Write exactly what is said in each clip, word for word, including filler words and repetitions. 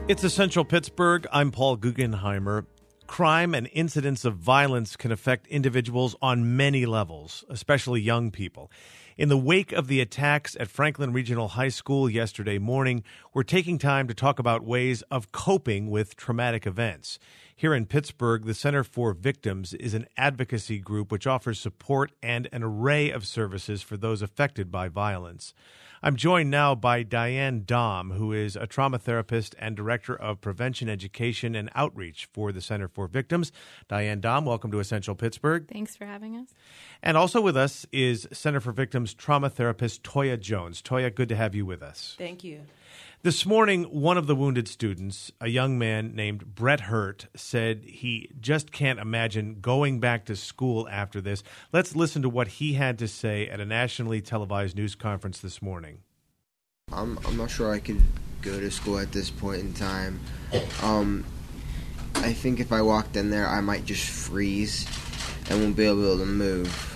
It's Essential Pittsburgh. I'm Paul Guggenheimer. Crime and incidents of violence can affect individuals on many levels, especially young people. In the wake of the attacks at Franklin Regional High School yesterday morning, we're taking time to talk about ways of coping with traumatic events. Here in Pittsburgh, the Center for Victims is an advocacy group which offers support and an array of services for those affected by violence. I'm joined now by Diane Dom, who is a trauma therapist and director of prevention education and outreach for the Center for Victims. Diane Dom, welcome to Essential Pittsburgh. Thanks for having us. And also with us is Center for Victims trauma therapist Toya Jones. Toya, good to have you with us. Thank you. This morning, one of the wounded students, a young man named Brett Hurt, said he just can't imagine going back to school after this. Let's listen to what he had to say at a nationally televised news conference this morning. I'm, I'm not sure I could go to school at this point in time. Um, I think if I walked in there, I might just freeze and won't be able to move.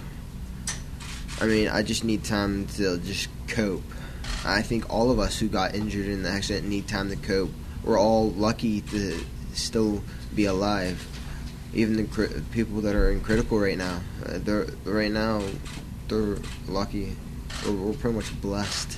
I mean, I just need time to just cope. I think all of us who got injured in the accident need time to cope. We're all lucky to still be alive. Even the cri- people that are in critical right now, uh, they're right now they're lucky. We're, we're pretty much blessed.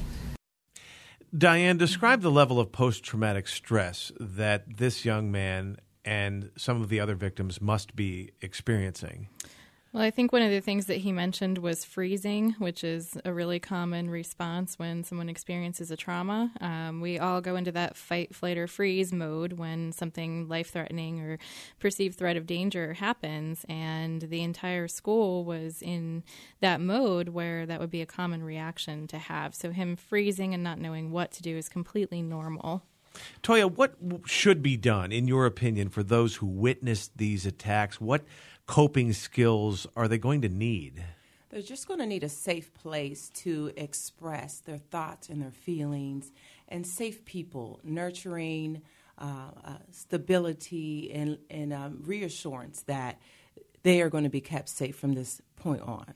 Diane, describe the level of post-traumatic stress that this young man and some of the other victims must be experiencing. Well, I think one of the things that he mentioned was freezing, which is a really common response when someone experiences a trauma. Um, we all go into that fight, flight, or freeze mode when something life-threatening or perceived threat of danger happens, and the entire school was in that mode where that would be a common reaction to have. So him freezing and not knowing what to do is completely normal. Toya, what should be done, in your opinion, for those who witnessed these attacks? What coping skills are they going to need? They're just going to need a safe place to express their thoughts and their feelings, and safe people, nurturing uh, uh, stability and, and um, reassurance that they are going to be kept safe from this point on.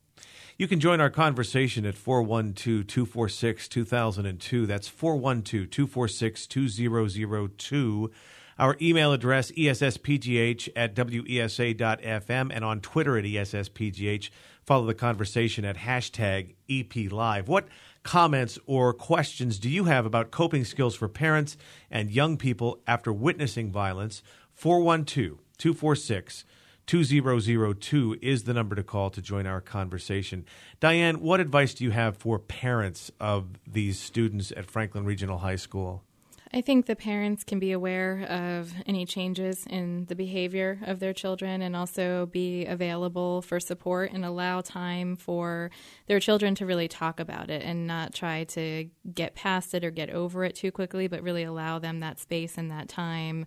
You can join our conversation at four one two, two four six, two thousand two. That's four one two, two four six, two zero zero two. Our email address, E S S P G H at W E S A dot F M, and on Twitter at E S S P G H. Follow the conversation at hashtag E P Live. What comments or questions do you have about coping skills for parents and young people after witnessing violence? four one two, two four six, two zero zero two is the number to call to join our conversation. Diane, what advice do you have for parents of these students at Franklin Regional High School? I think the parents can be aware of any changes in the behavior of their children and also be available for support and allow time for their children to really talk about it and not try to get past it or get over it too quickly, but really allow them that space and that time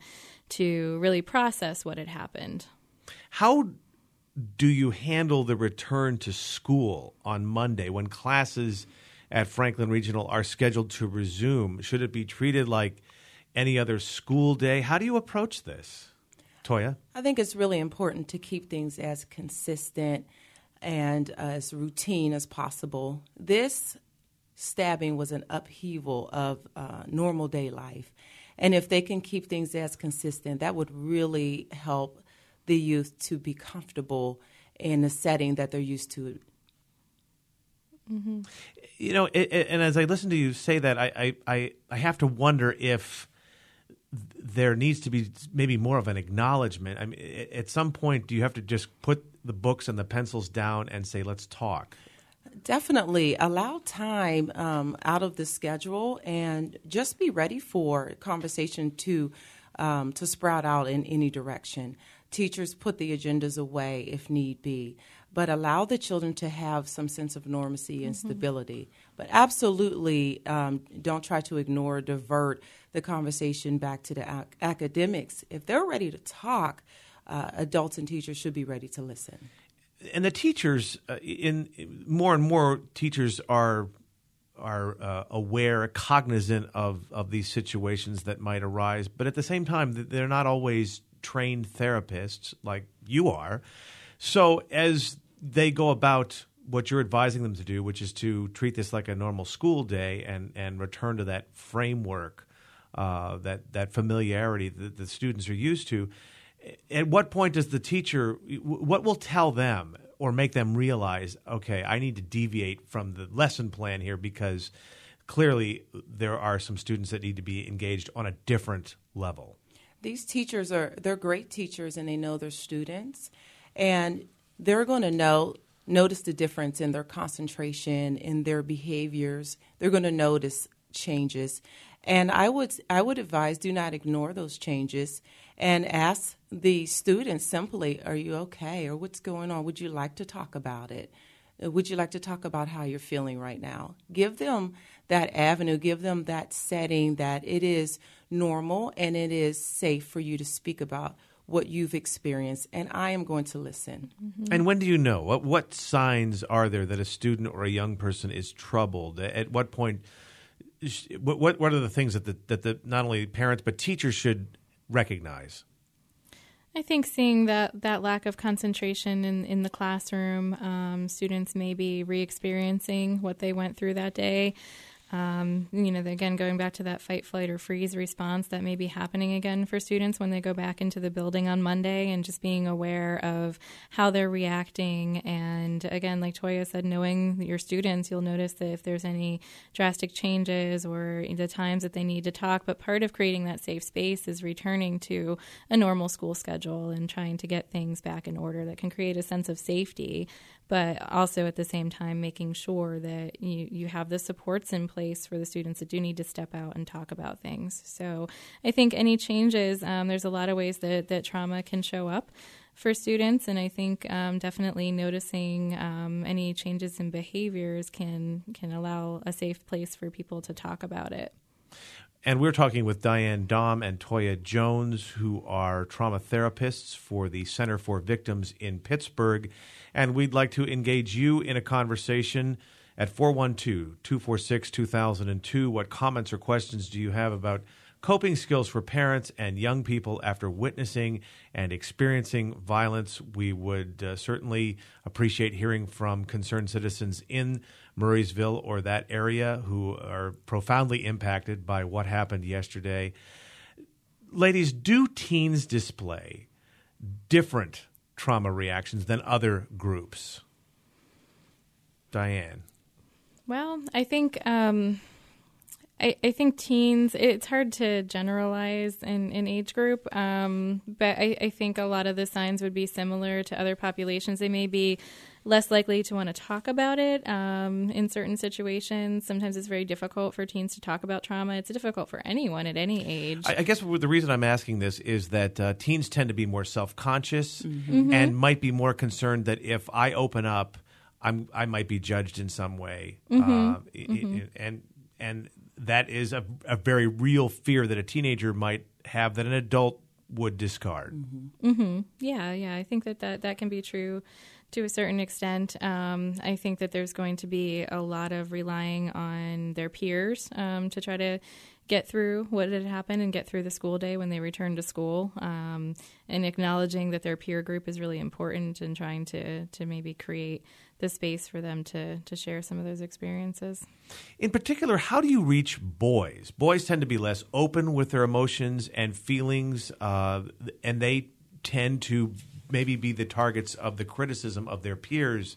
to really process what had happened. How do you handle the return to school on Monday when classes at Franklin Regional are scheduled to resume? Should it be treated like any other school day? How do you approach this? Toya? I think it's really important to keep things as consistent and as routine as possible. This stabbing was an upheaval of uh, normal day life. And if they can keep things as consistent, that would really help the youth to be comfortable in a setting that they're used to. Mm-hmm. You know, it, it, and as I listen to you say that, I, I, I have to wonder if there needs to be maybe more of an acknowledgement. I mean, at some point, do you have to just put the books and the pencils down and say, let's talk? Definitely. Allow time um, out of the schedule and just be ready for conversation to um, to sprout out in any direction. Teachers put the agendas away if need be, but allow the children to have some sense of normacy and mm-hmm. stability. But absolutely um, don't try to ignore or divert the conversation back to the ac- academics. If they're ready to talk, uh, adults and teachers should be ready to listen. And the teachers, uh, in more and more teachers are are uh, aware, cognizant of, of these situations that might arise, but at the same time, they're not always trained therapists like you are. So as they go about what you're advising them to do, which is to treat this like a normal school day and, and return to that framework uh, that that familiarity that the students are used to. At what point does the teacher, what will tell them or make them realize, okay, I need to deviate from the lesson plan here because clearly there are some students that need to be engaged on a different level? These teachers are, they're great teachers and they know their students, and they're going to know, notice the difference in their concentration, in their behaviors. They're going to notice changes. And I would I would advise do not ignore those changes and ask the students simply, are you okay? Or what's going on? Would you like to talk about it? Would you like to talk about how you're feeling right now? Give them that avenue, give them that setting that it is normal and it is safe for you to speak about what you've experienced, and I am going to listen. Mm-hmm. And when do you know? What, what signs are there that a student or a young person is troubled? At what point... What, what what are the things that the, that the not only parents but teachers should recognize? I think seeing that, that lack of concentration in, in the classroom, um, students may be re-experiencing what they went through that day. Um, you know, again, going back to that fight, flight, or freeze response that may be happening again for students when they go back into the building on Monday, and just being aware of how they're reacting. And again, like Toya said, knowing your students, you'll notice that if there's any drastic changes or the times that they need to talk. But part of creating that safe space is returning to a normal school schedule and trying to get things back in order that can create a sense of safety, but also at the same time making sure that you, you have the supports in place for the students that do need to step out and talk about things. So I think any changes, um, there's a lot of ways that, that trauma can show up for students, and I think um, definitely noticing um, any changes in behaviors can can allow a safe place for people to talk about it. And we're talking with Diane Daum and Toya Jones, who are trauma therapists for the Center for Victims in Pittsburgh. And we'd like to engage you in a conversation at four one two, two four six, two thousand two. What comments or questions do you have about coping skills for parents and young people after witnessing and experiencing violence? We would uh, certainly appreciate hearing from concerned citizens in Murraysville or that area who are profoundly impacted by what happened yesterday. Ladies, do teens display different trauma reactions than other groups? Diane. Well, I think um, I, I think teens, it's hard to generalize in, in age group, um, but I, I think a lot of the signs would be similar to other populations. They may be less likely to want to talk about it um, in certain situations. Sometimes it's very difficult for teens to talk about trauma. It's difficult for anyone at any age. I, I guess the reason I'm asking this is that uh, teens tend to be more self-conscious mm-hmm. and might be more concerned that if I open up, I'm, I might be judged in some way. Mm-hmm. Uh, mm-hmm. And and that is a, a very real fear that a teenager might have that an adult would discard. Mm-hmm. Mm-hmm. Yeah, yeah. I think that, that that can be true to a certain extent. Um, I think that there's going to be a lot of relying on their peers um, to try to get through what had happened and get through the school day when they return to school, um, and acknowledging that their peer group is really important and trying to, to maybe create the space for them to, to share some of those experiences. In particular, how do you reach boys? Boys tend to be less open with their emotions and feelings, uh, and they tend to maybe be the targets of the criticism of their peers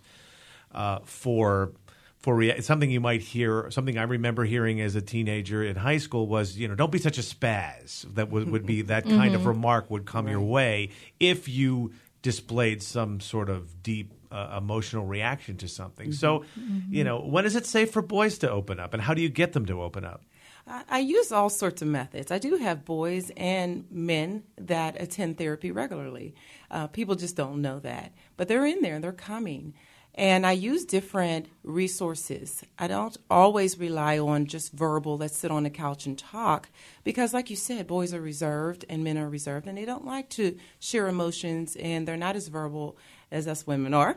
uh, for for rea- something you might hear. Something I remember hearing as a teenager in high school was, you know, don't be such a spaz. That would, would be that kind mm-hmm. of remark would come right. your way if you displayed some sort of deep uh, emotional reaction to something. Mm-hmm. So, mm-hmm. you know, when is it safe for boys to open up, and how do you get them to open up? I use all sorts of methods. I do have boys and men that attend therapy regularly. Uh, people just don't know that. But they're in there and they're coming. And I use different resources. I don't always rely on just verbal, let's sit on the couch and talk, because like you said, boys are reserved and men are reserved, and they don't like to share emotions, and they're not as verbal as us women are.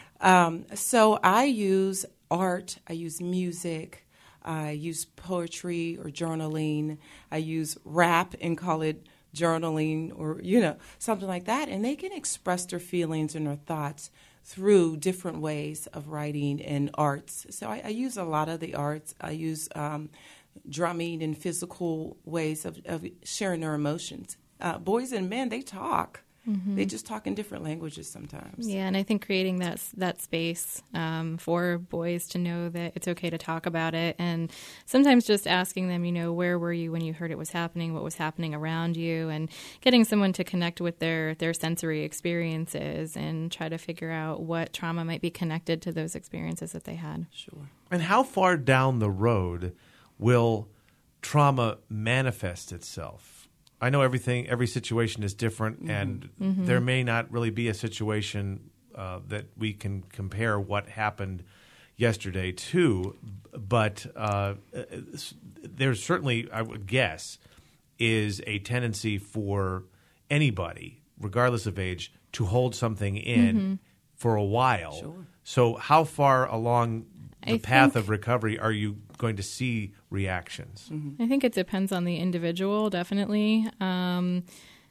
Um, so I use art, I use music, I use poetry or journaling. I use rap and call it journaling, or, you know, something like that. And they can express their feelings and their thoughts through different ways of writing and arts. So I, I use a lot of the arts. I use um, drumming and physical ways of, of sharing their emotions. Uh, boys and men, they talk. Mm-hmm. They just talk in different languages sometimes. Yeah, and I think creating that that space um, for boys to know that it's okay to talk about it, and sometimes just asking them, you know, where were you when you heard it was happening? What was happening around you? And getting someone to connect with their, their sensory experiences and try to figure out what trauma might be connected to those experiences that they had. Sure. And how far down the road will trauma manifest itself? I know everything, every situation is different, mm-hmm. and mm-hmm. there may not really be a situation uh, that we can compare what happened yesterday to, but uh, there's certainly, I would guess, is a tendency for anybody, regardless of age, to hold something in mm-hmm. for a while. Sure. So how far along the I path think, of recovery are you going to see reactions? Mm-hmm. I think it depends on the individual, definitely. Um,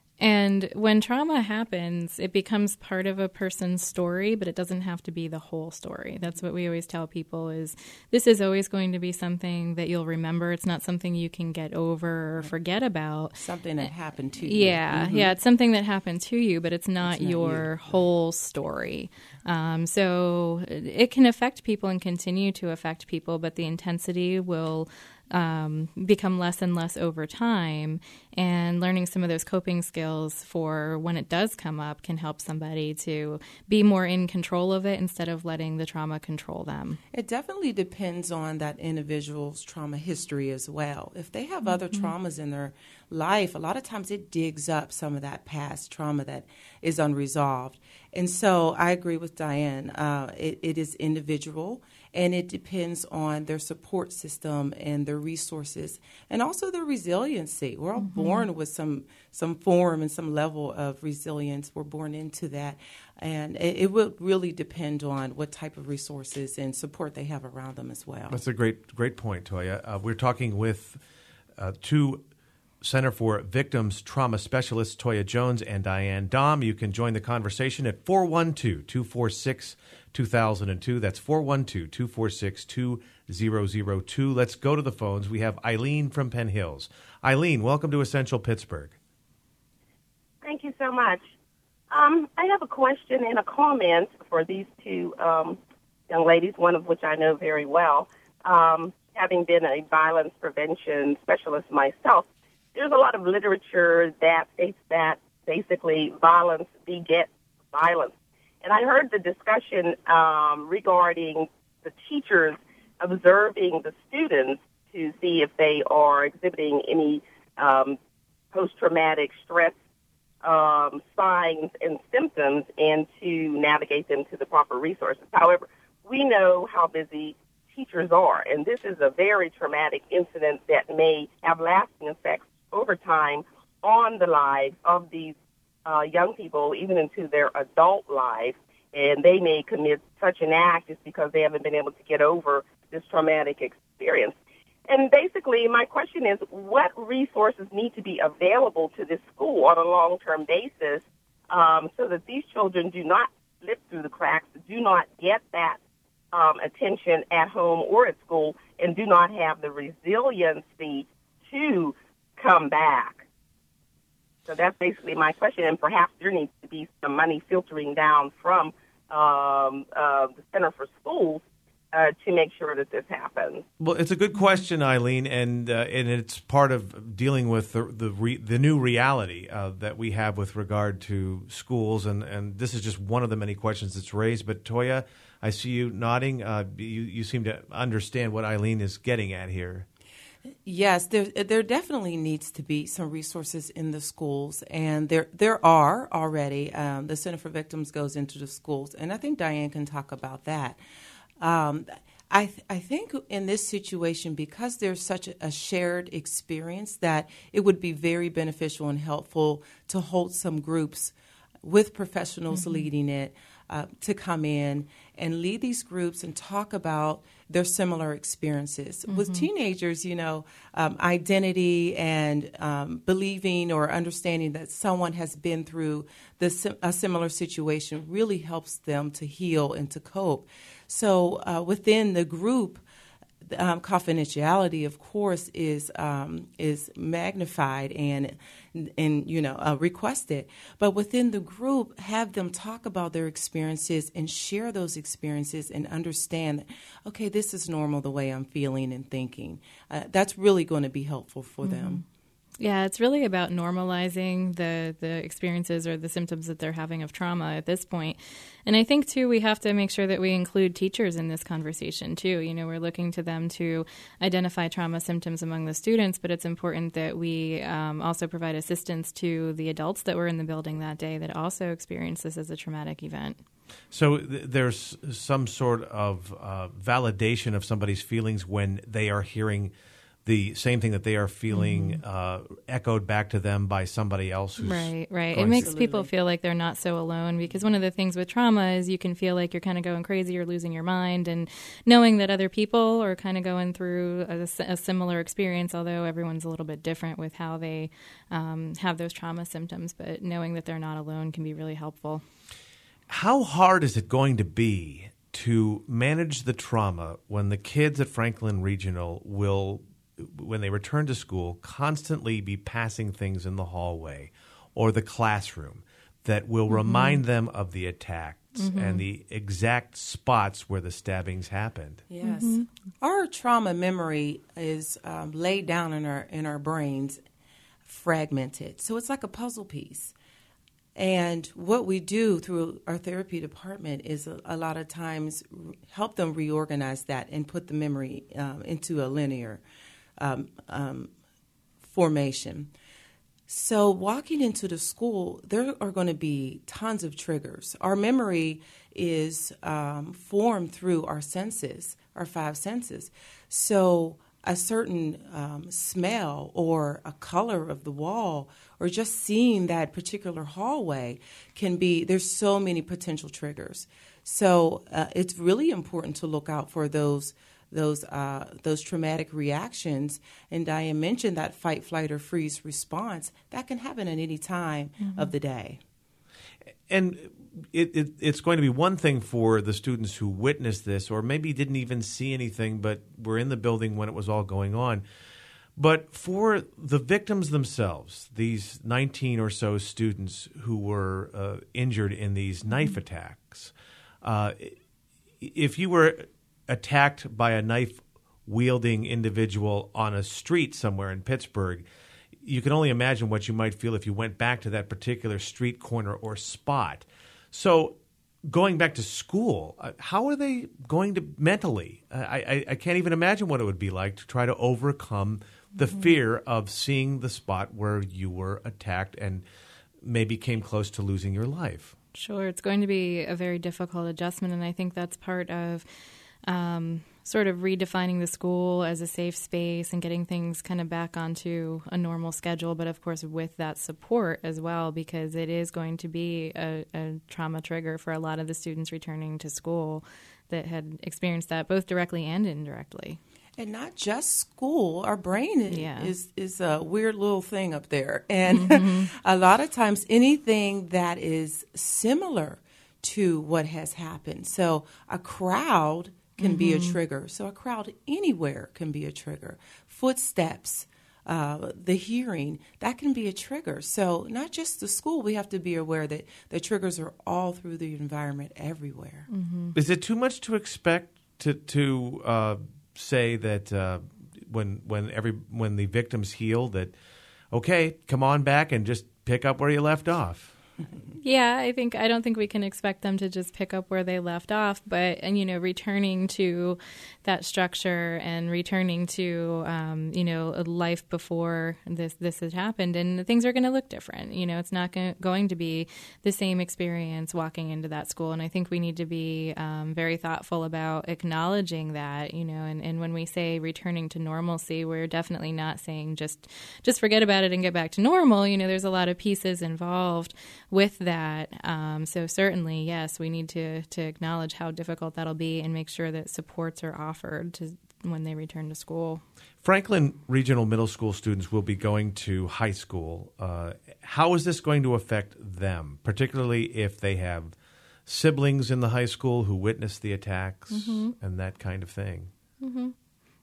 and when trauma happens, it becomes part of a person's story, but it doesn't have to be the whole story. That's what we always tell people is this is always going to be something that you'll remember. It's not something you can get over or forget about. Something that happened to you. Yeah, mm-hmm. yeah, it's something that happened to you, but it's not, it's not your you. whole story. Um, so it can affect people and continue to affect people, but the intensity will um, become less and less over time. And learning some of those coping skills for when it does come up can help somebody to be more in control of it instead of letting the trauma control them. It definitely depends on that individual's trauma history as well. If they have mm-hmm. other traumas in their life, a lot of times it digs up some of that past trauma that is unresolved. And so I agree with Diane. Uh, it, it is individual, and it depends on their support system and their resources and also their resiliency. We're all mm-hmm. born with some some form and some level of resilience. We're born into that. And it, it will really depend on what type of resources and support they have around them as well. That's a great, great point, Toya. Uh, we're talking with uh, two Center for Victims Trauma Specialists, Toya Jones and Diane Dom. You can join the conversation at four one two, two four six, two thousand two. That's four one two, two four six, two thousand two. Let's go to the phones. We have Eileen from Penn Hills. Eileen, welcome to Essential Pittsburgh. Thank you so much. Um, I have a question and a comment for these two um, young ladies, one of which I know very well. Um, having been a violence prevention specialist myself, there's a lot of literature that states that basically violence begets violence. And I heard the discussion um, regarding the teachers observing the students to see if they are exhibiting any um, post-traumatic stress um, signs and symptoms and to navigate them to the proper resources. However, we know how busy teachers are, and this is a very traumatic incident that may have lasting effects over time on the lives of these uh, young people, even into their adult lives, and they may commit such an act just because they haven't been able to get over this traumatic experience. And basically, my question is, what resources need to be available to this school on a long-term basis um, so that these children do not slip through the cracks, do not get that um, attention at home or at school, and do not have the resiliency to come back? So that's basically my question, and perhaps there needs to be some money filtering down from um, uh, the Center for Schools uh, to make sure that this happens. Well, it's a good question, Eileen, and uh, and it's part of dealing with the the, re, the new reality uh, that we have with regard to schools, and, and this is just one of the many questions that's raised. But Toya, I see you nodding. Uh, you, you seem to understand what Eileen is getting at here. Yes, there there definitely needs to be some resources in the schools, and there there are already. Um, the Center for Victims goes into the schools, and I think Diane can talk about that. Um, I th- I think in this situation, because there's such a, a shared experience, that it would be very beneficial and helpful to hold some groups with professionals mm-hmm. leading it uh, to come in and lead these groups and talk about their similar experiences. Mm-hmm. With teenagers, you know, um, identity and um, believing or understanding that someone has been through this, a similar situation really helps them to heal and to cope. So uh, within the group, um, confidentiality, of course, is um, is magnified and and you know uh, requested. But within the group, have them talk about their experiences and share those experiences and understand that, okay, this is normal the way I'm feeling and thinking. Uh, that's really going to be helpful for mm-hmm. them. Yeah, it's really about normalizing the, the experiences or the symptoms that they're having of trauma at this point. And I think, too, we have to make sure that we include teachers in this conversation, too. You know, we're looking to them to identify trauma symptoms among the students, but it's important that we um, also provide assistance to the adults that were in the building that day that also experienced this as a traumatic event. So th- there's some sort of uh, validation of somebody's feelings when they are hearing the same thing that they are feeling mm-hmm. uh, echoed back to them by somebody else. Who's right, right. It makes Absolutely. people feel like they're not so alone, because one of the things with trauma is you can feel like you're kind of going crazy or losing your mind, and knowing that other people are kind of going through a, a similar experience, although everyone's a little bit different with how they um, have those trauma symptoms, but knowing that they're not alone can be really helpful. How hard is it going to be to manage the trauma when the kids at Franklin Regional will, when they return to school, constantly be passing things in the hallway or the classroom that will mm-hmm. remind them of the attacks mm-hmm. and the exact spots where the stabbings happened? Yes. Mm-hmm. Our trauma memory is um, laid down in our in our brains, fragmented. So it's like a puzzle piece. And what we do through our therapy department is a, a lot of times help them reorganize that and put the memory um, into a linear Um, um, formation. So walking into the school, there are going to be tons of triggers. Our memory is um, formed through our senses, our five senses. So a certain um, smell or a color of the wall or just seeing that particular hallway can be, there's so many potential triggers. So uh, it's really important to look out for those those uh, those traumatic reactions. And Diane mentioned that fight, flight, or freeze response. That can happen at any time mm-hmm. of the day. And it, it, it's going to be one thing for the students who witnessed this or maybe didn't even see anything but were in the building when it was all going on. But for the victims themselves, these nineteen or so students who were uh, injured in these knife mm-hmm. attacks, uh, if you were attacked by a knife-wielding individual on a street somewhere in Pittsburgh, you can only imagine what you might feel if you went back to that particular street corner or spot. So going back to school, uh, how are they going to mentally? Uh, I, I, I can't even imagine what it would be like to try to overcome the mm-hmm. fear of seeing the spot where you were attacked and maybe came close to losing your life. Sure, it's going to be a very difficult adjustment, and I think that's part of Um, sort of redefining the school as a safe space and getting things kind of back onto a normal schedule, but of course with that support as well, because it is going to be a, a trauma trigger for a lot of the students returning to school that had experienced that both directly and indirectly. And not just school. Our brain is, yeah. is, is a weird little thing up there. And mm-hmm. a lot of times anything that is similar to what has happened. So a crowd can mm-hmm. be a trigger. So a crowd anywhere can be a trigger. Footsteps, uh, the hearing, that can be a trigger. So not just the school, we have to be aware that the triggers are all through the environment everywhere. Mm-hmm. Is it too much to expect to to uh, say that uh, when when every when the victims heal that, okay, come on back and just pick up where you left off? Yeah, I think I don't think we can expect them to just pick up where they left off, but and you know, returning to that structure and returning to um, you know, a life before this this had happened, and things are going to look different. You know, it's not go- going to be the same experience walking into that school, and I think we need to be um, very thoughtful about acknowledging that. You know, and, and when we say returning to normalcy, we're definitely not saying just just forget about it and get back to normal. You know, there's a lot of pieces involved with that. Um, so certainly, yes, we need to, to acknowledge how difficult that'll be and make sure that supports are offered to when they return to school. Franklin Regional Middle School students will be going to high school. Uh, how is this going to affect them, particularly if they have siblings in the high school who witnessed the attacks mm-hmm. and that kind of thing? Mm-hmm.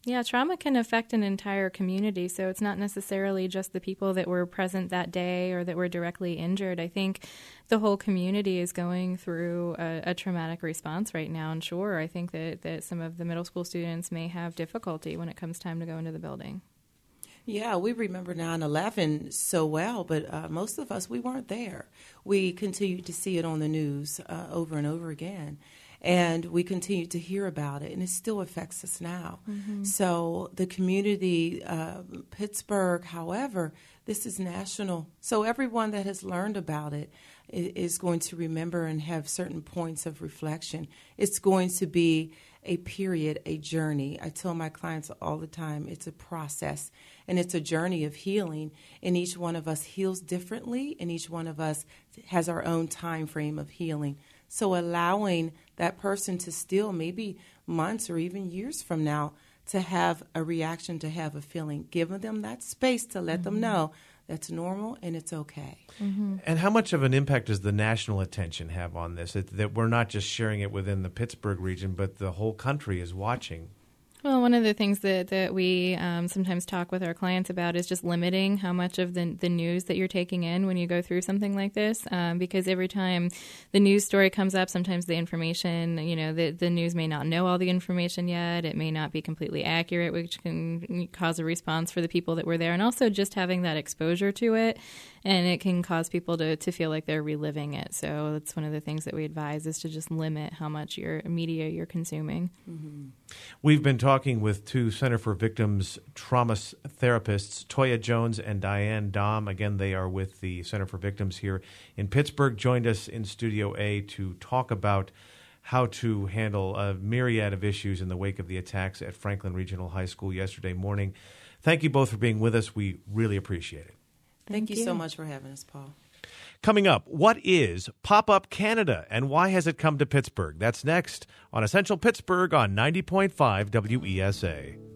Yeah, trauma can affect an entire community, so it's not necessarily just the people that were present that day or that were directly injured. I think the whole community is going through a, a traumatic response right now, and sure, I think that, that some of the middle school students may have difficulty when it comes time to go into the building. Yeah, we remember nine eleven so well, but uh, most of us, we weren't there. We continued to see it on the news uh, over and over again. And we continue to hear about it, and it still affects us now. Mm-hmm. So the community, uh, Pittsburgh, however, this is national. So everyone that has learned about it is going to remember and have certain points of reflection. It's going to be a period, a journey. I tell my clients all the time, it's a process, and it's a journey of healing. And each one of us heals differently, and each one of us has our own time frame of healing. So allowing that person to still, maybe months or even years from now, to have a reaction, to have a feeling, giving them that space to let mm-hmm. them know that's normal and it's okay. Mm-hmm. And how much of an impact does the national attention have on this? That, that we're not just sharing it within the Pittsburgh region, but the whole country is watching. Well, one of the things that, that we um, sometimes talk with our clients about is just limiting how much of the, the news that you're taking in when you go through something like this, um, because every time the news story comes up, sometimes the information, you know, the, the news may not know all the information yet. It may not be completely accurate, which can cause a response for the people that were there. And also just having that exposure to it, and it can cause people to, to feel like they're reliving it. So that's one of the things that we advise, is to just limit how much your media you're consuming. Mm-hmm. We've been talking with two Center for Victims Trauma therapists, Toya Jones and Diane Dom. Again, they are with the Center for Victims here in Pittsburgh, joined us in Studio A to talk about how to handle a myriad of issues in the wake of the attacks at Franklin Regional High School yesterday morning. Thank you both for being with us. We really appreciate it. Thank, Thank you, you so much for having us, Paul. Coming up, what is Pop-Up Canada and why has it come to Pittsburgh? That's next on Essential Pittsburgh on ninety point five W E S A.